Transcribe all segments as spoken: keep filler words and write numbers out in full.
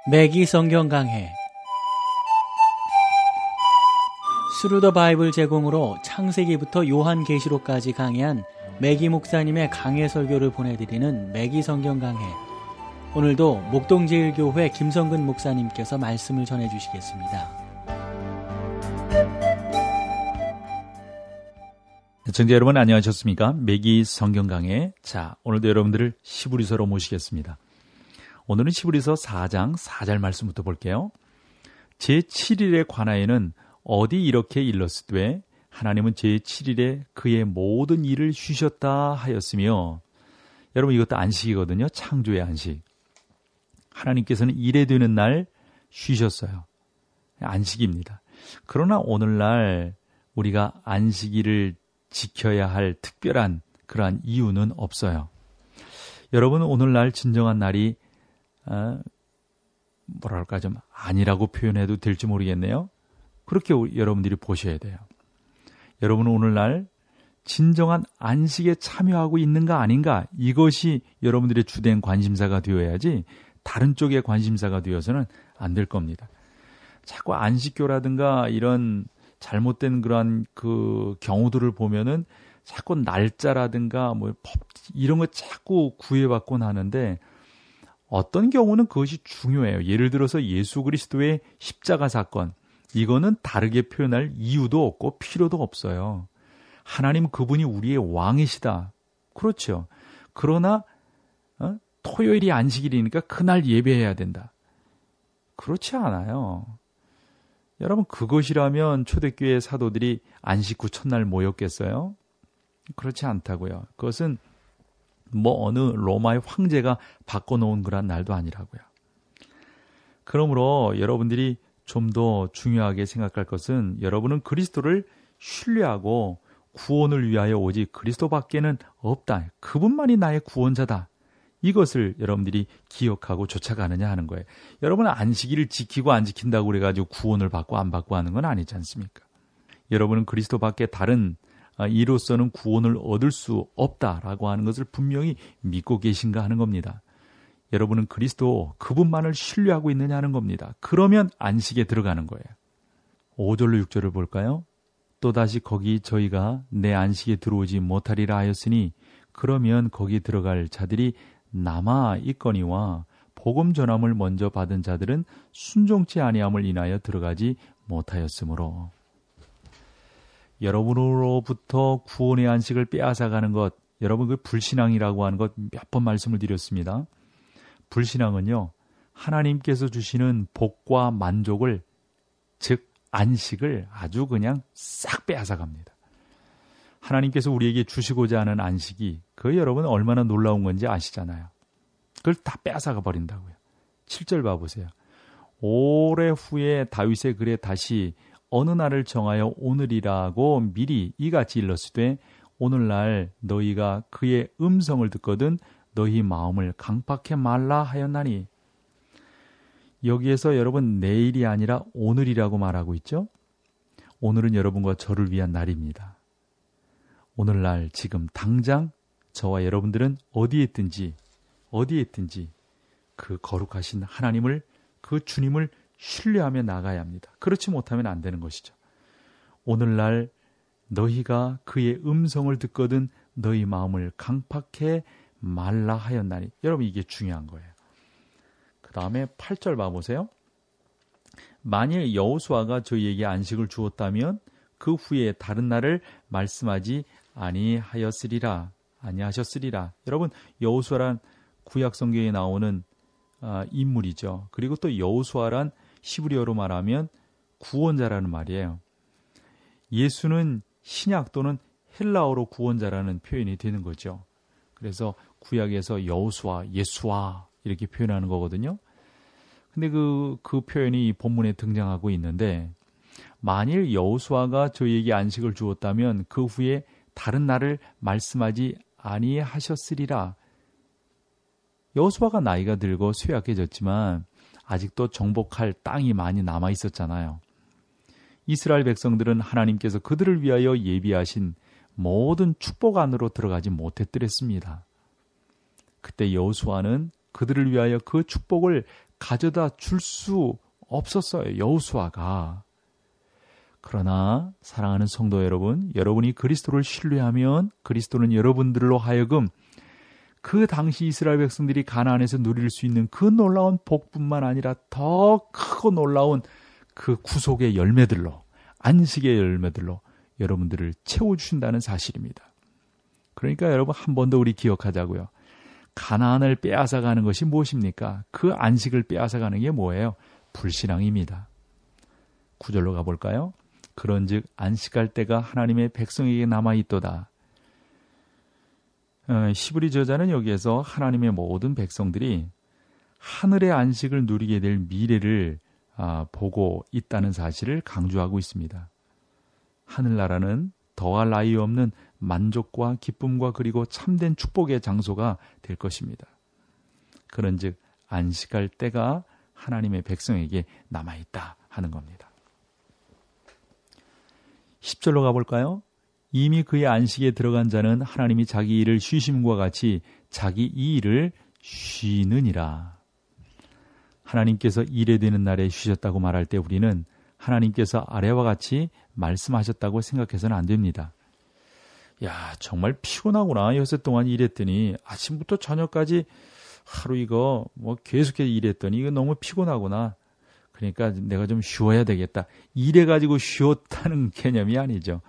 매기 성경 강해 스루 더 바이블 제공으로 창세기부터 요한계시록까지 강해한 매기 목사님의 강해 설교를 보내드리는 매기 성경 강해. 오늘도 목동제일교회 김성근 목사님께서 말씀을 전해주시겠습니다. 시청자 여러분 안녕하셨습니까? 매기 성경 강해. 자, 오늘도 여러분들을 시브리서로 모시겠습니다. 오늘은 시브리서 사 장 사 절 말씀부터 볼게요. 제칠 일에 관하여는 어디 이렇게 일렀으되 하나님은 제칠 일에 그의 모든 일을 쉬셨다 하였으며. 여러분 이것도 안식이거든요. 창조의 안식. 하나님께서는 일에 되는 날 쉬셨어요. 안식입니다. 그러나 오늘날 우리가 안식일을 지켜야 할 특별한 그러한 이유는 없어요. 여러분 오늘날 진정한 날이 어, 뭐랄까 좀 아니라고 표현해도 될지 모르겠네요. 그렇게 여러분들이 보셔야 돼요. 여러분은 오늘날 진정한 안식에 참여하고 있는가 아닌가, 이것이 여러분들의 주된 관심사가 되어야지 다른 쪽의 관심사가 되어서는 안 될 겁니다. 자꾸 안식교라든가 이런 잘못된 그러한 그 경우들을 보면은 자꾸 날짜라든가 뭐 법 이런 거 자꾸 구애받곤 하는데, 어떤 경우는 그것이 중요해요. 예를 들어서 예수 그리스도의 십자가 사건, 이거는 다르게 표현할 이유도 없고 필요도 없어요. 하나님 그분이 우리의 왕이시다. 그렇죠. 그러나 어? 토요일이 안식일이니까 그날 예배해야 된다. 그렇지 않아요. 여러분 그것이라면 초대교회 사도들이 안식 후 첫날 모였겠어요? 그렇지 않다고요. 그것은 뭐 어느 로마의 황제가 바꿔놓은 그런 날도 아니라고요. 그러므로 여러분들이 좀 더 중요하게 생각할 것은, 여러분은 그리스도를 신뢰하고 구원을 위하여 오직 그리스도밖에는 없다. 그분만이 나의 구원자다. 이것을 여러분들이 기억하고 쫓아가느냐 하는 거예요. 여러분은 안식일을 지키고 안 지킨다고 그래가지고 구원을 받고 안 받고 하는 건 아니지 않습니까? 여러분은 그리스도밖에 다른 이로서는 구원을 얻을 수 없다라고 하는 것을 분명히 믿고 계신가 하는 겁니다. 여러분은 그리스도 그분만을 신뢰하고 있느냐 하는 겁니다. 그러면 안식에 들어가는 거예요. 오 절로 육 절을 볼까요? 또다시 거기 저희가 내 안식에 들어오지 못하리라 하였으니 그러면 거기 들어갈 자들이 남아 있거니와 복음 전함을 먼저 받은 자들은 순종치 아니함을 인하여 들어가지 못하였으므로. 여러분으로부터 구원의 안식을 빼앗아가는 것, 여러분 그 불신앙이라고 하는 것 몇 번 말씀을 드렸습니다. 불신앙은요, 하나님께서 주시는 복과 만족을, 즉 안식을 아주 그냥 싹 빼앗아갑니다. 하나님께서 우리에게 주시고자 하는 안식이, 그 여러분 얼마나 놀라운 건지 아시잖아요. 그걸 다 빼앗아가 버린다고요. 칠 절 봐보세요. 오래 후에 다윗의 글에 다시 어느 날을 정하여 오늘이라고 미리 이같이 일렀으되 오늘날 너희가 그의 음성을 듣거든 너희 마음을 강팍해 말라 하였나니. 여기에서 여러분 내일이 아니라 오늘이라고 말하고 있죠. 오늘은 여러분과 저를 위한 날입니다. 오늘날 지금 당장 저와 여러분들은 어디에 있든지 어디에 있든지 그 거룩하신 하나님을, 그 주님을 신뢰하며 나가야 합니다. 그렇지 못하면 안 되는 것이죠. 오늘날 너희가 그의 음성을 듣거든 너희 마음을 강팍해 말라 하였나니. 여러분 이게 중요한 거예요. 그 다음에 팔 절 봐보세요. 만일 여호수아가 저희에게 안식을 주었다면 그 후에 다른 날을 말씀하지 아니하였으리라. 아니하셨으리라. 여러분 여호수아란 구약 성경에 나오는 아, 인물이죠. 그리고 또 여호수아란 히브리어로 말하면 구원자라는 말이에요. 예수는 신약 또는 헬라어로 구원자라는 표현이 되는 거죠. 그래서 구약에서 여호수아, 예수아 이렇게 표현하는 거거든요. 근데 그, 그 표현이 본문에 등장하고 있는데, 만일 여호수아가 저희에게 안식을 주었다면 그 후에 다른 날을 말씀하지 아니하셨으리라. 여호수아가 나이가 들고 쇠약해졌지만 아직도 정복할 땅이 많이 남아 있었잖아요. 이스라엘 백성들은 하나님께서 그들을 위하여 예비하신 모든 축복 안으로 들어가지 못했더랬습니다. 그때 여호수아는 그들을 위하여 그 축복을 가져다 줄 수 없었어요. 여호수아가. 그러나 사랑하는 성도 여러분, 여러분이 그리스도를 신뢰하면 그리스도는 여러분들로 하여금 그 당시 이스라엘 백성들이 가나안에서 누릴 수 있는 그 놀라운 복뿐만 아니라 더 크고 놀라운 그 구속의 열매들로, 안식의 열매들로 여러분들을 채워주신다는 사실입니다. 그러니까 여러분 한 번 더 우리 기억하자고요. 가나안을 빼앗아가는 것이 무엇입니까? 그 안식을 빼앗아가는 게 뭐예요? 불신앙입니다. 구절로 가볼까요? 그런즉 안식할 때가 하나님의 백성에게 남아있도다. 어, 시브리 저자는 여기에서 하나님의 모든 백성들이 하늘의 안식을 누리게 될 미래를 아, 보고 있다는 사실을 강조하고 있습니다. 하늘나라는 더할 나위 없는 만족과 기쁨과 그리고 참된 축복의 장소가 될 것입니다. 그런즉 안식할 때가 하나님의 백성에게 남아있다 하는 겁니다. 십 절로 가볼까요? 이미 그의 안식에 들어간 자는 하나님이 자기 일을 쉬심과 같이 자기 이 일을 쉬느니라. 하나님께서 일에 되는 날에 쉬셨다고 말할 때 우리는 하나님께서 아래와 같이 말씀하셨다고 생각해서는 안 됩니다. 야, 정말 피곤하구나. 여섯 동안 일했더니 아침부터 저녁까지 하루 이거 뭐 계속해서 일했더니 이거 너무 피곤하구나. 그러니까 내가 좀 쉬어야 되겠다. 일해가지고 쉬었다는 개념이 아니죠.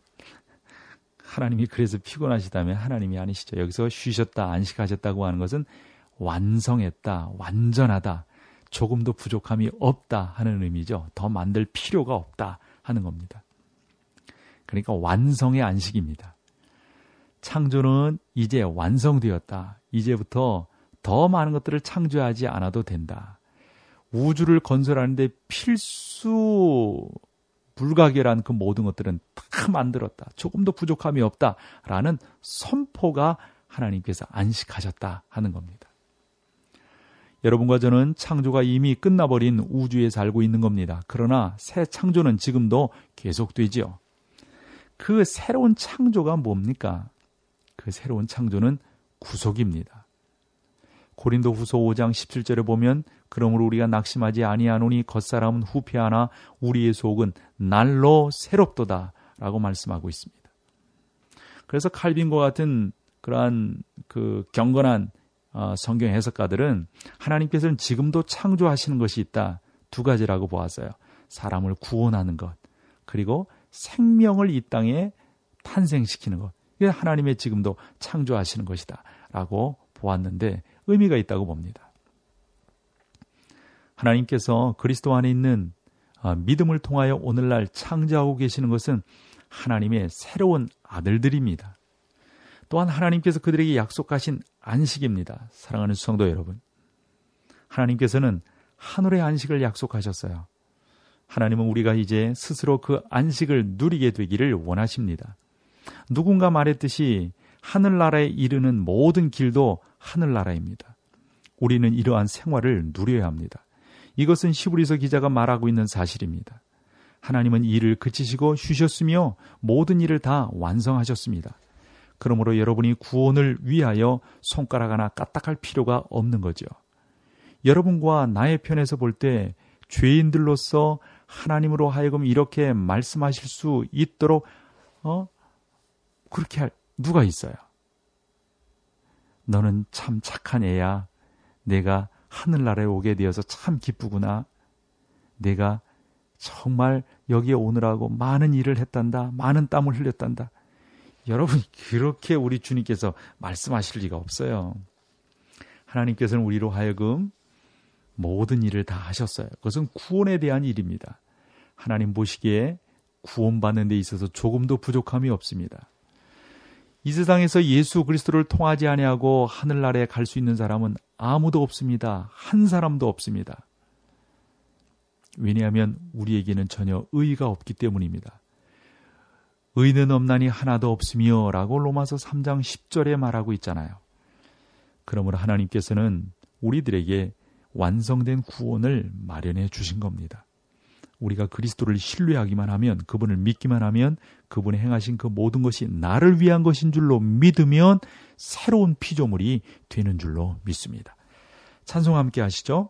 하나님이 그래서 피곤하시다면 하나님이 아니시죠. 여기서 쉬셨다, 안식하셨다고 하는 것은 완성했다, 완전하다, 조금도 부족함이 없다 하는 의미죠. 더 만들 필요가 없다 하는 겁니다. 그러니까 완성의 안식입니다. 창조는 이제 완성되었다. 이제부터 더 많은 것들을 창조하지 않아도 된다. 우주를 건설하는데 필수 불가결한 그 모든 것들은 다 만들었다. 조금도 부족함이 없다라는 선포가 하나님께서 안식하셨다 하는 겁니다. 여러분과 저는 창조가 이미 끝나버린 우주에 살고 있는 겁니다. 그러나 새 창조는 지금도 계속되지요. 그 새로운 창조가 뭡니까? 그 새로운 창조는 구속입니다. 고린도후서 오 장 십칠 절에 보면 그러므로 우리가 낙심하지 아니하노니 겉사람은 후패하나 우리의 속은 날로 새롭도다 라고 말씀하고 있습니다. 그래서 칼빈과 같은 그러한 그 경건한 성경 해석가들은 하나님께서는 지금도 창조하시는 것이 있다. 두 가지라고 보았어요. 사람을 구원하는 것, 그리고 생명을 이 땅에 탄생시키는 것. 이게 하나님의 지금도 창조하시는 것이다 라고 보았는데 의미가 있다고 봅니다. 하나님께서 그리스도 안에 있는 믿음을 통하여 오늘날 창조하고 계시는 것은 하나님의 새로운 아들들입니다. 또한 하나님께서 그들에게 약속하신 안식입니다. 사랑하는 성도 여러분, 하나님께서는 하늘의 안식을 약속하셨어요. 하나님은 우리가 이제 스스로 그 안식을 누리게 되기를 원하십니다. 누군가 말했듯이 하늘나라에 이르는 모든 길도 하늘나라입니다. 우리는 이러한 생활을 누려야 합니다. 이것은 시브리서 기자가 말하고 있는 사실입니다. 하나님은 일을 그치시고 쉬셨으며 모든 일을 다 완성하셨습니다. 그러므로 여러분이 구원을 위하여 손가락 하나 까딱할 필요가 없는 거죠. 여러분과 나의 편에서 볼 때 죄인들로서 하나님으로 하여금 이렇게 말씀하실 수 있도록 어? 그렇게 할 누가 있어요? 너는 참 착한 애야. 내가 하늘나라에 오게 되어서 참 기쁘구나. 내가 정말 여기에 오느라고 많은 일을 했단다. 많은 땀을 흘렸단다. 여러분, 그렇게 우리 주님께서 말씀하실 리가 없어요. 하나님께서는 우리로 하여금 모든 일을 다 하셨어요. 그것은 구원에 대한 일입니다. 하나님 보시기에 구원받는 데 있어서 조금도 부족함이 없습니다. 이 세상에서 예수 그리스도를 통하지 아니하고 하늘나라에 갈 수 있는 사람은 아무도 없습니다. 한 사람도 없습니다. 왜냐하면 우리에게는 전혀 의의가 없기 때문입니다. 의는 없나니 하나도 없으며 라고 로마서 삼 장 십 절에 말하고 있잖아요. 그러므로 하나님께서는 우리들에게 완성된 구원을 마련해 주신 겁니다. 우리가 그리스도를 신뢰하기만 하면, 그분을 믿기만 하면, 그분이 행하신 그 모든 것이 나를 위한 것인 줄로 믿으면 새로운 피조물이 되는 줄로 믿습니다. 찬송 함께 하시죠.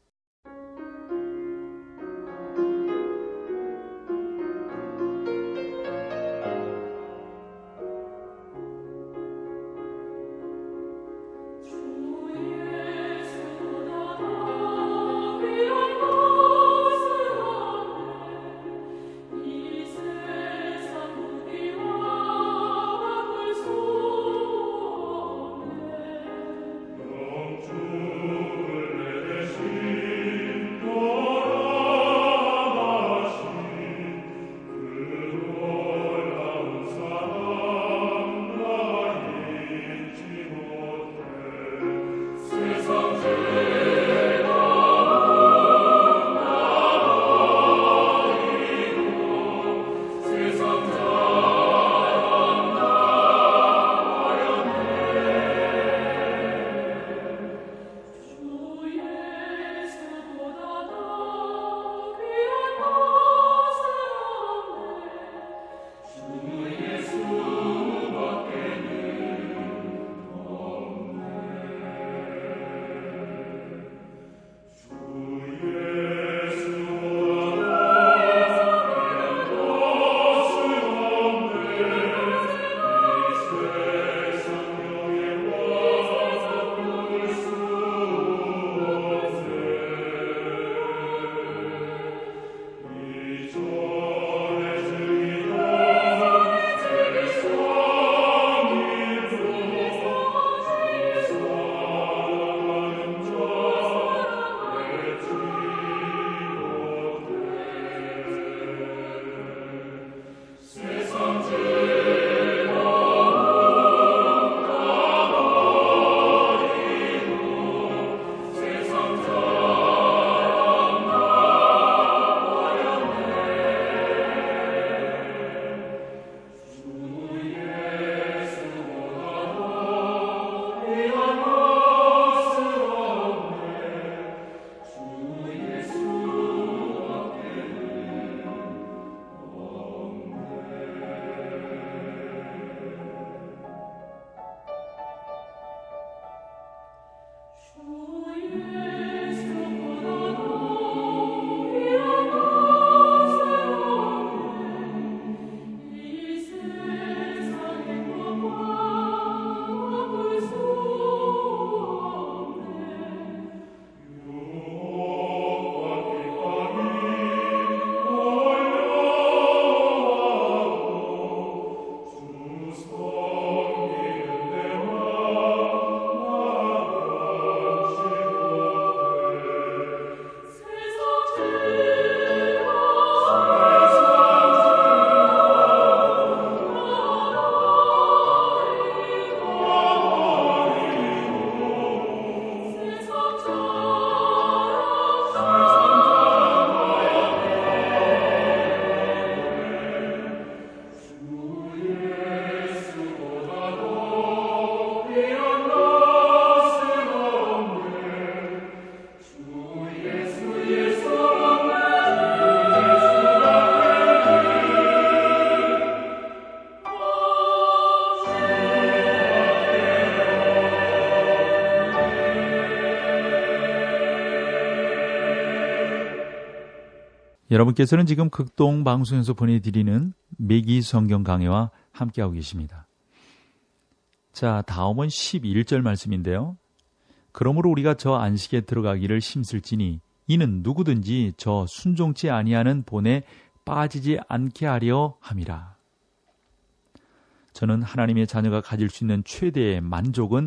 여러분께서는 지금 극동 방송에서 보내드리는 매기 성경 강해와 함께하고 계십니다. 자, 다음은 십일 절 말씀인데요. 그러므로 우리가 저 안식에 들어가기를 힘쓸지니 이는 누구든지 저 순종치 아니하는 본에 빠지지 않게 하려 함이라. 저는 하나님의 자녀가 가질 수 있는 최대의 만족은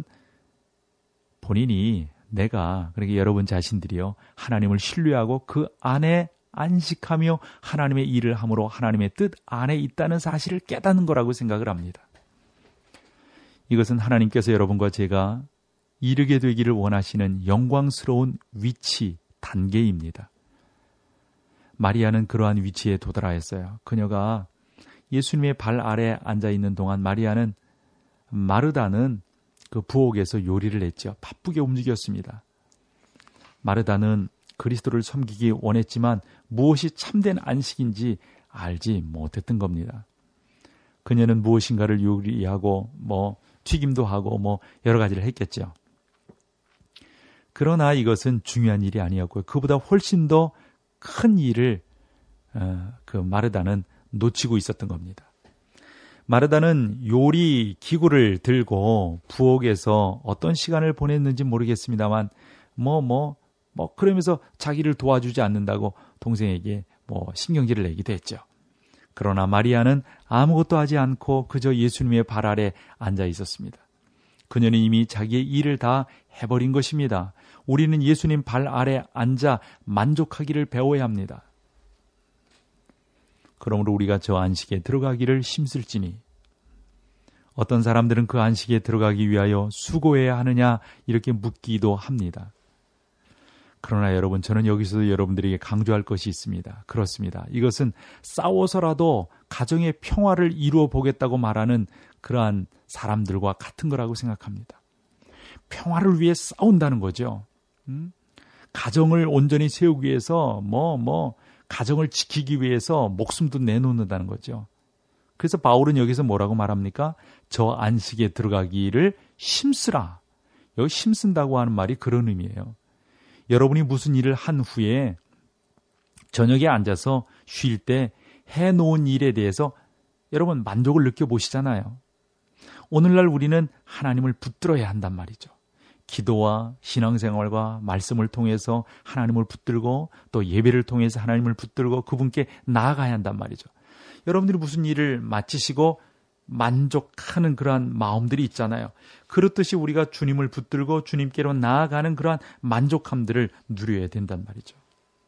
본인이 내가 그러니까 여러분 자신들이요 하나님을 신뢰하고 그 안에 안식하며 하나님의 일을 함으로 하나님의 뜻 안에 있다는 사실을 깨닫는 거라고 생각을 합니다. 이것은 하나님께서 여러분과 제가 이르게 되기를 원하시는 영광스러운 위치, 단계입니다. 마리아는 그러한 위치에 도달하였어요. 그녀가 예수님의 발 아래 앉아있는 동안 마리아는 마르다는 그 부엌에서 요리를 했죠. 바쁘게 움직였습니다. 마르다는 그리스도를 섬기기 원했지만 무엇이 참된 안식인지 알지 못했던 겁니다. 그녀는 무엇인가를 요리하고 뭐 튀김도 하고 뭐 여러 가지를 했겠죠. 그러나 이것은 중요한 일이 아니었고요. 그보다 훨씬 더 큰 일을 어, 그 마르다는 놓치고 있었던 겁니다. 마르다는 요리 기구를 들고 부엌에서 어떤 시간을 보냈는지 모르겠습니다만 뭐 뭐 뭐 그러면서 자기를 도와주지 않는다고 동생에게 뭐 신경질을 내기도 했죠. 그러나 마리아는 아무것도 하지 않고 그저 예수님의 발 아래 앉아 있었습니다. 그녀는 이미 자기의 일을 다 해버린 것입니다. 우리는 예수님 발 아래 앉아 만족하기를 배워야 합니다. 그러므로 우리가 저 안식에 들어가기를 힘쓸지니 어떤 사람들은 그 안식에 들어가기 위하여 수고해야 하느냐 이렇게 묻기도 합니다. 그러나 여러분, 저는 여기서도 여러분들에게 강조할 것이 있습니다. 그렇습니다. 이것은 싸워서라도 가정의 평화를 이루어 보겠다고 말하는 그러한 사람들과 같은 거라고 생각합니다. 평화를 위해 싸운다는 거죠. 음? 가정을 온전히 세우기 위해서 뭐, 뭐, 가정을 지키기 위해서 목숨도 내놓는다는 거죠. 그래서 바울은 여기서 뭐라고 말합니까? 저 안식에 들어가기를 힘쓰라. 여기 힘쓴다고 하는 말이 그런 의미예요. 여러분이 무슨 일을 한 후에 저녁에 앉아서 쉴 때 해놓은 일에 대해서 여러분 만족을 느껴보시잖아요. 오늘날 우리는 하나님을 붙들어야 한단 말이죠. 기도와 신앙생활과 말씀을 통해서 하나님을 붙들고 또 예배를 통해서 하나님을 붙들고 그분께 나아가야 한단 말이죠. 여러분들이 무슨 일을 마치시고 만족하는 그러한 마음들이 있잖아요. 그렇듯이 우리가 주님을 붙들고 주님께로 나아가는 그러한 만족함들을 누려야 된단 말이죠.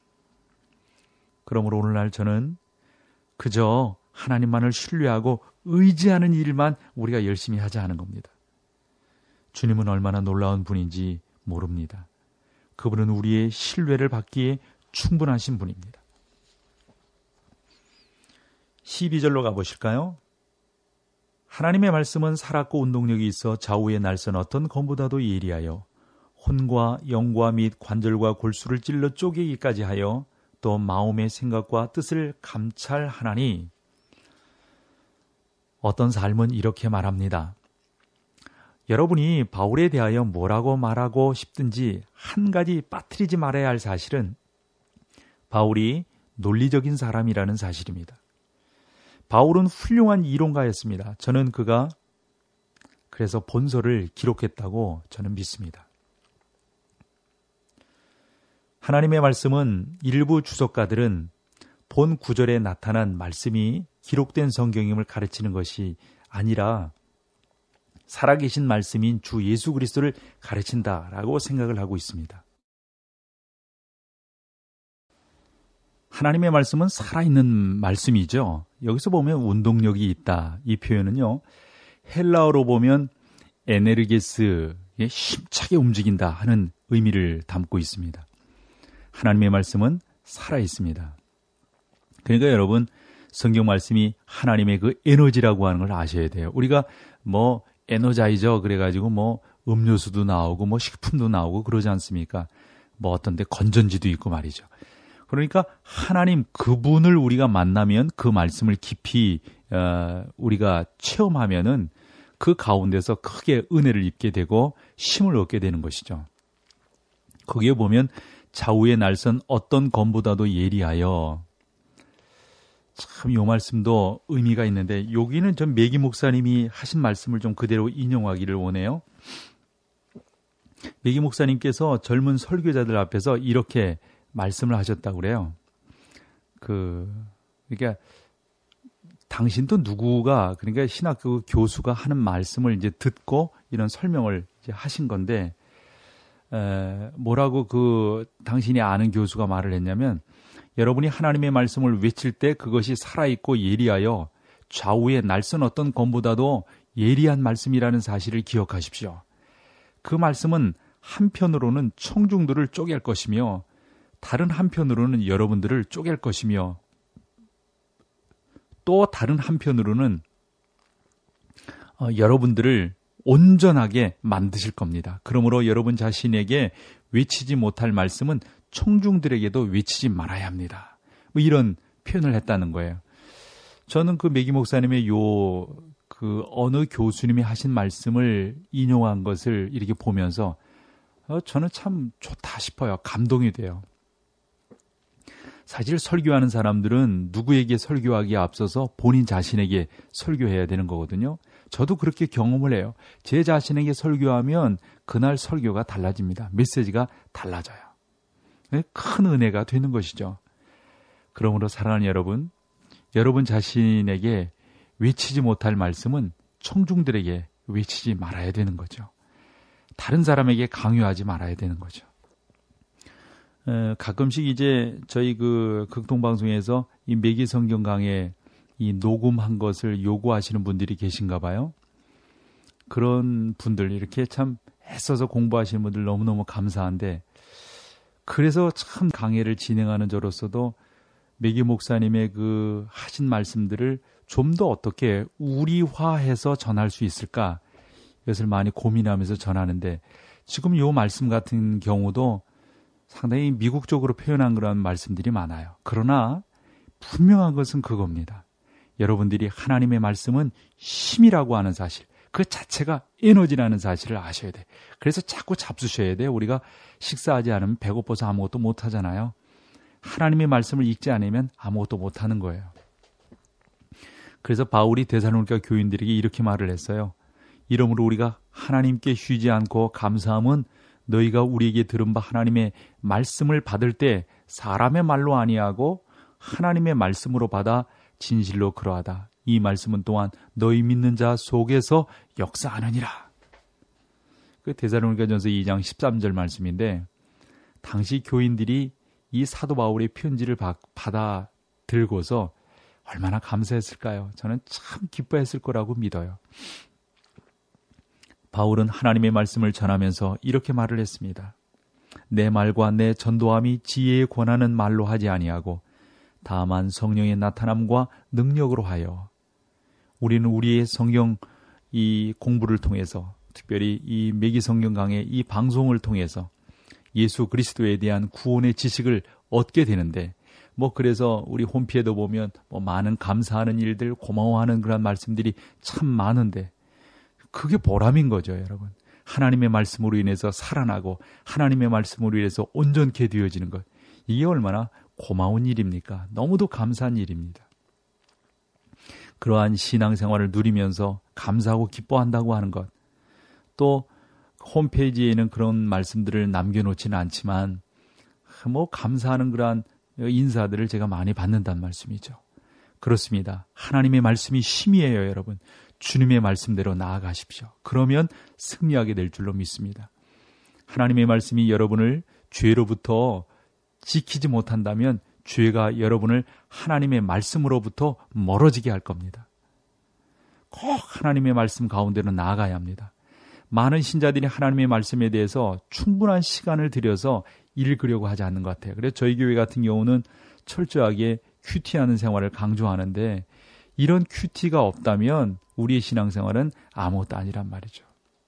그러므로 오늘날 저는 그저 하나님만을 신뢰하고 의지하는 일만 우리가 열심히 하자 하는 겁니다. 주님은 얼마나 놀라운 분인지 모릅니다. 그분은 우리의 신뢰를 받기에 충분하신 분입니다. 십이 절로 가보실까요? 하나님의 말씀은 살았고 운동력이 있어 좌우의 날선 어떤 검보다도 예리하여 혼과 영과 및 관절과 골수를 찔러 쪼개기까지 하여 또 마음의 생각과 뜻을 감찰하나니. 어떤 삶은 이렇게 말합니다. 여러분이 바울에 대하여 뭐라고 말하고 싶든지 한 가지 빠뜨리지 말아야 할 사실은 바울이 논리적인 사람이라는 사실입니다. 바울은 훌륭한 이론가였습니다. 저는 그가 그래서 본서를 기록했다고 저는 믿습니다. 하나님의 말씀은 일부 주석가들은 본 구절에 나타난 말씀이 기록된 성경임을 가르치는 것이 아니라 살아계신 말씀인 주 예수 그리스도를 가르친다라고 생각을 하고 있습니다. 하나님의 말씀은 살아있는 말씀이죠. 여기서 보면 운동력이 있다. 이 표현은요, 헬라어로 보면 에네르게스, 힘차게 움직인다 하는 의미를 담고 있습니다. 하나님의 말씀은 살아있습니다. 그러니까 여러분, 성경 말씀이 하나님의 그 에너지라고 하는 걸 아셔야 돼요. 우리가 뭐 에너자이저 그래가지고 뭐 음료수도 나오고 뭐 식품도 나오고 그러지 않습니까? 뭐 어떤 데 건전지도 있고 말이죠. 그러니까 하나님 그분을 우리가 만나면 그 말씀을 깊이 어, 우리가 체험하면은 그 가운데서 크게 은혜를 입게 되고 힘을 얻게 되는 것이죠. 거기에 보면 좌우의 날선 어떤 검보다도 예리하여, 참 이 말씀도 의미가 있는데 여기는 전 매기 목사님이 하신 말씀을 좀 그대로 인용하기를 원해요. 매기 목사님께서 젊은 설교자들 앞에서 이렇게 말씀을 하셨다고 그래요. 그, 그러니까, 당신도 누구가, 그러니까 신학교 교수가 하는 말씀을 이제 듣고 이런 설명을 이제 하신 건데, 에, 뭐라고 그, 당신이 아는 교수가 말을 했냐면, 여러분이 하나님의 말씀을 외칠 때 그것이 살아있고 예리하여 좌우의 날선 어떤 검보다도 예리한 말씀이라는 사실을 기억하십시오. 그 말씀은 한편으로는 청중들을 쪼갤 것이며, 다른 한편으로는 여러분들을 쪼갤 것이며 또 다른 한편으로는 어, 여러분들을 온전하게 만드실 겁니다. 그러므로 여러분 자신에게 외치지 못할 말씀은 청중들에게도 외치지 말아야 합니다. 뭐 이런 표현을 했다는 거예요. 저는 그 매기 목사님의 요 그 어느 교수님이 하신 말씀을 인용한 것을 이렇게 보면서 어, 저는 참 좋다 싶어요. 감동이 돼요. 사실 설교하는 사람들은 누구에게 설교하기에 앞서서 본인 자신에게 설교해야 되는 거거든요. 저도 그렇게 경험을 해요. 제 자신에게 설교하면 그날 설교가 달라집니다. 메시지가 달라져요. 큰 은혜가 되는 것이죠. 그러므로 사랑하는 여러분, 여러분 자신에게 외치지 못할 말씀은 청중들에게 외치지 말아야 되는 거죠. 다른 사람에게 강요하지 말아야 되는 거죠. 에, 가끔씩 이제 저희 그 극동방송에서 이 매기 성경 강의 이 녹음한 것을 요구하시는 분들이 계신가 봐요. 그런 분들, 이렇게 참 애써서 공부하시는 분들 너무너무 감사한데, 그래서 참 강의를 진행하는 저로서도 매기 목사님의 그 하신 말씀들을 좀 더 어떻게 우리화해서 전할 수 있을까, 이것을 많이 고민하면서 전하는데, 지금 이 말씀 같은 경우도 상당히 미국적으로 표현한 그런 말씀들이 많아요. 그러나 분명한 것은 그겁니다. 여러분들이 하나님의 말씀은 힘이라고 하는 사실, 그 자체가 에너지라는 사실을 아셔야 돼. 그래서 자꾸 잡수셔야 돼. 우리가 식사하지 않으면 배고파서 아무것도 못하잖아요. 하나님의 말씀을 읽지 않으면 아무것도 못하는 거예요. 그래서 바울이 데살로니가 교인들에게 이렇게 말을 했어요. 이러므로 우리가 하나님께 쉬지 않고 감사함은 너희가 우리에게 들은 바 하나님의 말씀을 받을 때 사람의 말로 아니하고 하나님의 말씀으로 받아 진실로 그러하다. 이 말씀은 또한 너희 믿는 자 속에서 역사하느니라. 그 데살로니가전서 이 장 십삼 절 말씀인데, 당시 교인들이 이 사도 바울의 편지를 받아 들고서 얼마나 감사했을까요? 저는 참 기뻐했을 거라고 믿어요. 바울은 하나님의 말씀을 전하면서 이렇게 말을 했습니다. 내 말과 내 전도함이 지혜에 권하는 말로 하지 아니하고 다만 성령의 나타남과 능력으로 하여. 우리는 우리의 성경 이 공부를 통해서, 특별히 이 매기 성경 강의 이 방송을 통해서 예수 그리스도에 대한 구원의 지식을 얻게 되는데, 뭐 그래서 우리 홈피에도 보면 뭐 많은 감사하는 일들, 고마워하는 그런 말씀들이 참 많은데, 그게 보람인 거죠, 여러분. 하나님의 말씀으로 인해서 살아나고 하나님의 말씀으로 인해서 온전케 되어지는 것, 이게 얼마나 고마운 일입니까? 너무도 감사한 일입니다. 그러한 신앙생활을 누리면서 감사하고 기뻐한다고 하는 것, 또 홈페이지에는 그런 말씀들을 남겨놓지는 않지만 뭐 감사하는 그러한 인사들을 제가 많이 받는다는 말씀이죠. 그렇습니다. 하나님의 말씀이 힘이에요, 여러분. 주님의 말씀대로 나아가십시오. 그러면 승리하게 될 줄로 믿습니다. 하나님의 말씀이 여러분을 죄로부터 지키지 못한다면 죄가 여러분을 하나님의 말씀으로부터 멀어지게 할 겁니다. 꼭 하나님의 말씀 가운데로 나아가야 합니다. 많은 신자들이 하나님의 말씀에 대해서 충분한 시간을 들여서 읽으려고 하지 않는 것 같아요. 그래서 저희 교회 같은 경우는 철저하게 큐티하는 생활을 강조하는데, 이런 큐티가 없다면 우리의 신앙생활은 아무것도 아니란 말이죠.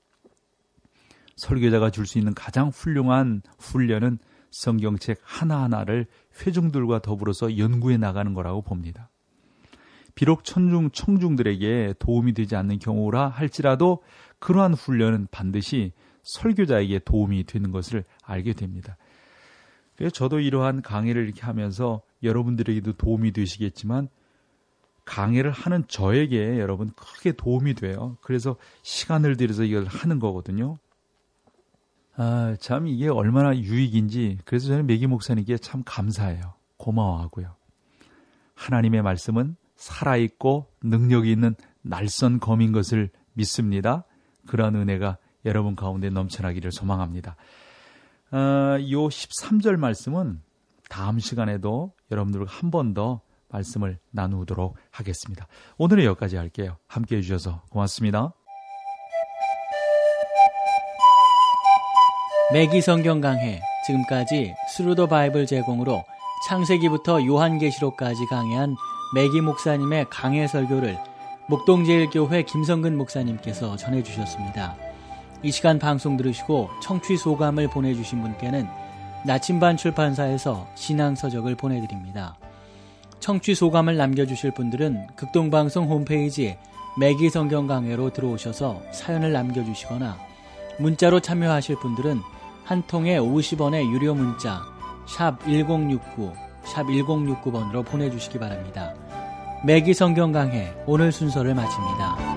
설교자가 줄 수 있는 가장 훌륭한 훈련은 성경책 하나하나를 회중들과 더불어서 연구해 나가는 거라고 봅니다. 비록 천중, 청중들에게 도움이 되지 않는 경우라 할지라도 그러한 훈련은 반드시 설교자에게 도움이 되는 것을 알게 됩니다. 그래서 저도 이러한 강의를 이렇게 하면서 여러분들에게도 도움이 되시겠지만, 강의를 하는 저에게 여러분 크게 도움이 돼요. 그래서 시간을 들여서 이걸 하는 거거든요. 아, 참 이게 얼마나 유익인지, 그래서 저는 매기 목사님께 참 감사해요. 고마워하고요. 하나님의 말씀은 살아있고 능력이 있는 날선 검인 것을 믿습니다. 그러한 은혜가 여러분 가운데 넘쳐나기를 소망합니다. 아, 이 십삼 절 말씀은 다음 시간에도 여러분들과 한 번 더 말씀을 나누도록 하겠습니다. 오늘은 여기까지 할게요. 함께해 주셔서 고맙습니다. 매기 성경 강해, 지금까지 스루 더 바이블 제공으로 창세기부터 요한계시록까지 강해한 매기 목사님의 강해 설교를 목동제일교회 김성근 목사님께서 전해주셨습니다. 이 시간 방송 들으시고 청취 소감을 보내주신 분께는 나침반 출판사에서 신앙서적을 보내드립니다. 청취 소감을 남겨주실 분들은 극동방송 홈페이지 매기 성경 강해로 들어오셔서 사연을 남겨주시거나, 문자로 참여하실 분들은 한 통에 오십 원의 유료 문자 샵 일공육구 샵 일공육구 번으로 보내주시기 바랍니다. 매기 성경 강해 오늘 순서를 마칩니다.